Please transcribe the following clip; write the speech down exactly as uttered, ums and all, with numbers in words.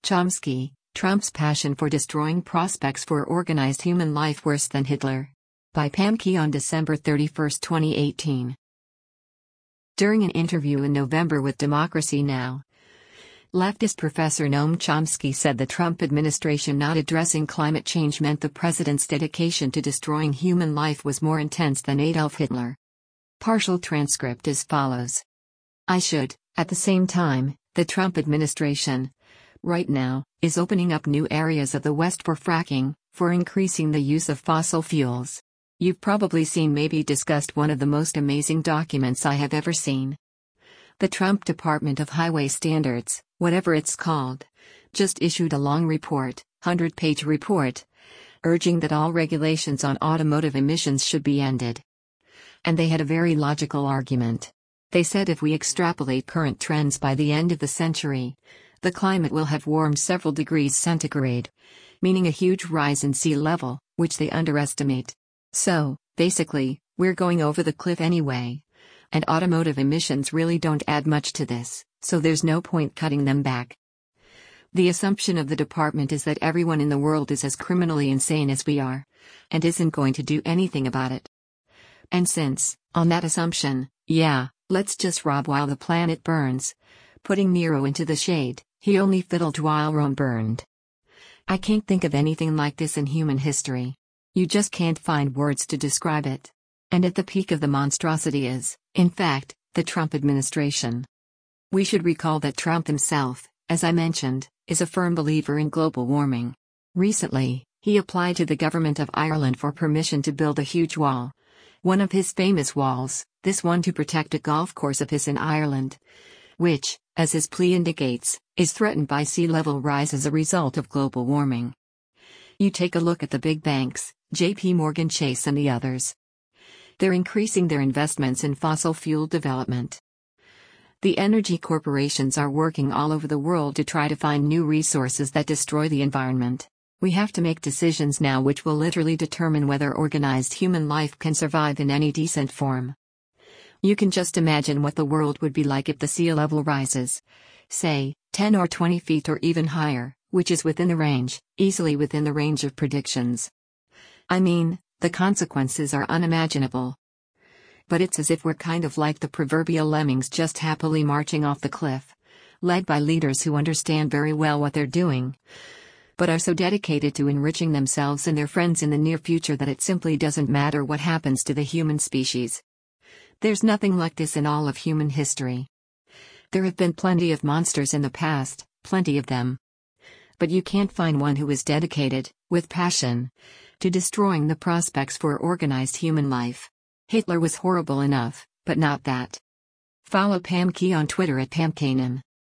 Chomsky, Trump's passion for destroying prospects for organized human life worse than Hitler. By Pam Key on December thirty-first, twenty eighteen. During an interview in November with Democracy Now!, leftist professor Noam Chomsky said the Trump administration not addressing climate change meant the president's dedication to destroying human life was more intense than Adolf Hitler. Partial transcript as follows. I should, at the same time, the Trump administration, right now, is opening up new areas of the West for fracking, for increasing the use of fossil fuels. You've probably seen, maybe discussed, one of the most amazing documents I have ever seen. The Trump Department of Highway Standards, whatever it's called, just issued a long report, hundred-page report, urging that all regulations on automotive emissions should be ended. And they had a very logical argument. They said if we extrapolate current trends by the end of the century, the climate will have warmed several degrees centigrade, meaning a huge rise in sea level, which they underestimate. So, basically, we're going over the cliff anyway. And automotive emissions really don't add much to this, so there's no point cutting them back. The assumption of the department is that everyone in the world is as criminally insane as we are, and isn't going to do anything about it. And since, on that assumption, yeah, let's just rob while the planet burns, putting Nero into the shade, he only fiddled while Rome burned. I can't think of anything like this in human history. You just can't find words to describe it. And at the peak of the monstrosity is, in fact, the Trump administration. We should recall that Trump himself, as I mentioned, is a firm believer in global warming. Recently, he applied to the government of Ireland for permission to build a huge wall. One of his famous walls, this one to protect a golf course of his in Ireland, which, as his plea indicates, is threatened by sea level rise as a result of global warming. You take a look at the big banks, J P Morgan Chase and the others. They're increasing their investments in fossil fuel development. The energy corporations are working all over the world to try to find new resources that destroy the environment. We have to make decisions now which will literally determine whether organized human life can survive in any decent form. You can just imagine what the world would be like if the sea level rises, say, ten or twenty feet or even higher, which is within the range, easily within the range of predictions. I mean, the consequences are unimaginable. But it's as if we're kind of like the proverbial lemmings just happily marching off the cliff, led by leaders who understand very well what they're doing, but are so dedicated to enriching themselves and their friends in the near future that it simply doesn't matter what happens to the human species. There's nothing like this in all of human history. There have been plenty of monsters in the past, plenty of them. But you can't find one who is dedicated, with passion, to destroying the prospects for organized human life. Hitler was horrible enough, but not that. Follow Pam Key on Twitter at Pam Kanan.